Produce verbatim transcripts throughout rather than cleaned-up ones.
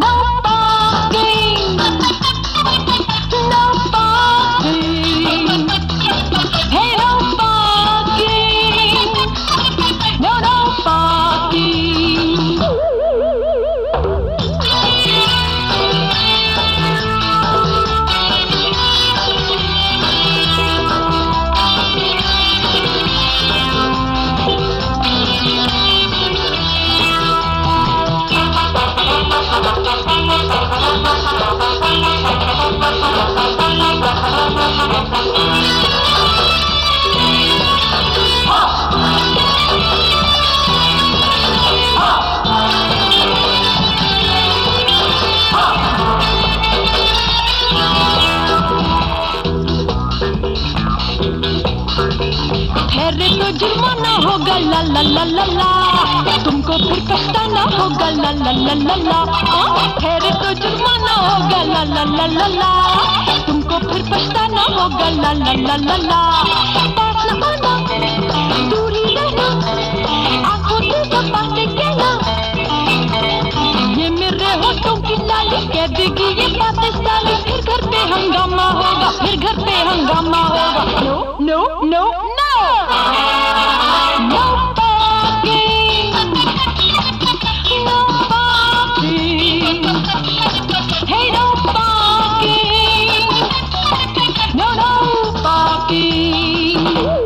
No parking. No parking. Hey, no parking. No, no parking. ठहरे तो जुर्माना होगा ला ला ला ला ला, तुमको फिर पछताना होगा ला ला ला ला ला। ठहरे तो जुर्माना होगा ला ला ला ला ला, तुमको फिर पछताना होगा ला ला ला ला ला। पास न आना, दूर ही रहना, आंखों से बातें कहना, ये मेरे होठों की लाली कह देगी ये बातें सारी। फिर घर पे हंगामा होगा, फिर घर पे हंगामा होगा। No no no no, no parking, no parking, hey no parking, no no parking.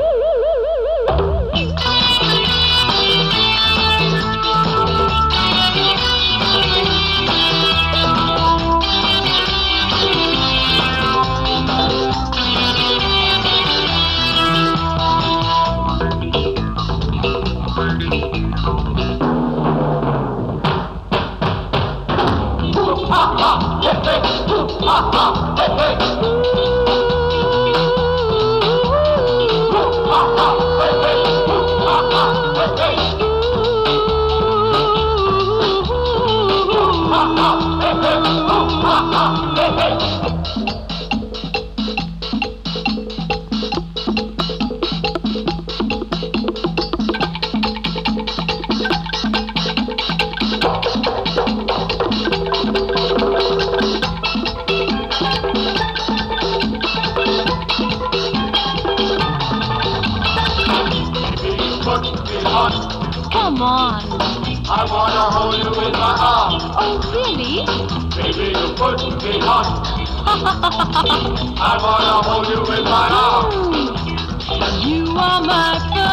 Come on. I wanna hold you in my arms. Oh, really? Baby, you put me on. I wanna hold you in my arms. You are my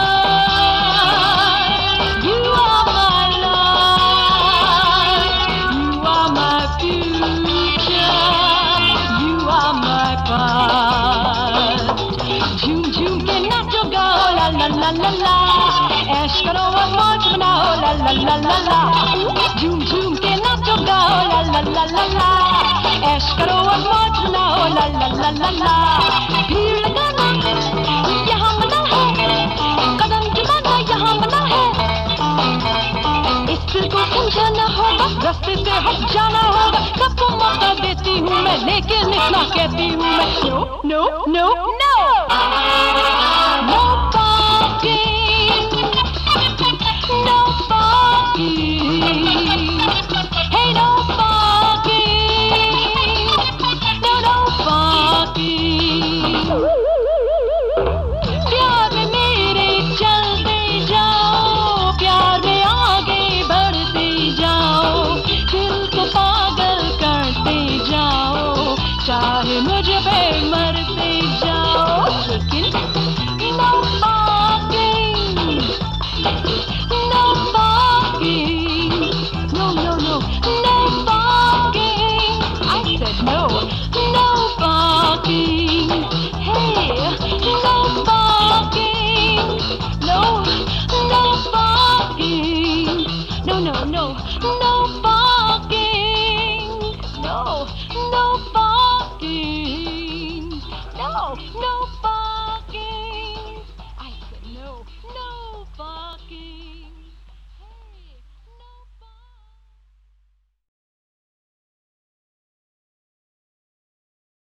first, you are my life, you are my future, you are my past. झूम झूम के नाचो गाओ ला ला ला ला ला, ऐश करो और मौज बनाओ ला ला ला ला ला। झूम झूम के नाचो गाओ ला ला ला ला ला, ऐश करो और मौज बनाओ ला ला ला ला ला। भीड़ लगाना यहाँ मना है, कदम जमाना यहाँ मना है, इस दिल को समझाना होगा, रास्ते से हट जाना होगा। सबको मौका देती हूँ मैं, लेकिन इतना कहती हूँ मैं, no no no no, no parking, no parking, hey no parking, no no parking. प्यार में मेरे चलते जाओ, प्यार में आगे बढ़ते जाओ, दिल को पागल करते जाओ, चाहे मुझ पे मरते जाओ, लेकिन no parking, no parking, no no no, no parking. I said no, no parking. Hey, no parking, no, no parking, no no no,